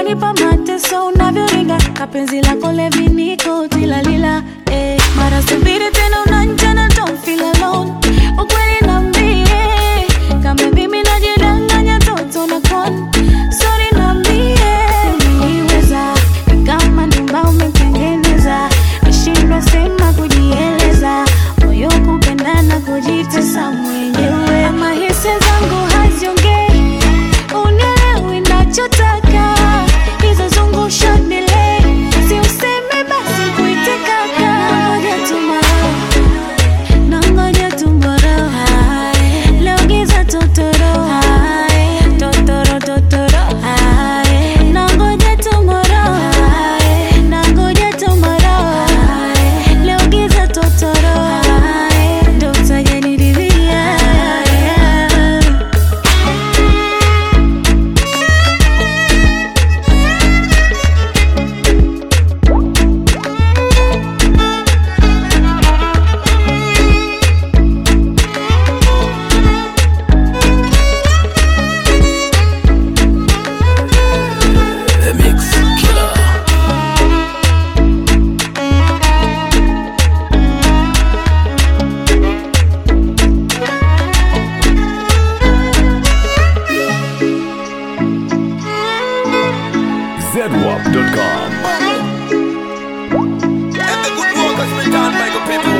unanipa mateso unavyoringa kapenzi lako leviniko tilalila mara subiri tena unanjana don't feel alone ukweli nambie kama mimi najidanganya toto na kon sorry nambie niweza kama nyumba umetengeneza nishindwa sema kujieleza moyo kupendana kujitesa mwenyewe ama hisia zangu haziongei unielewi nachotaka hizo zungusha delay si useme basi kuitekaka nangoja tomorrow leo giza totoro totoro totoro nangoja tomorrow leo giza totoro ndo utajaniridhia zedwap.com. And the good work has been done by the people.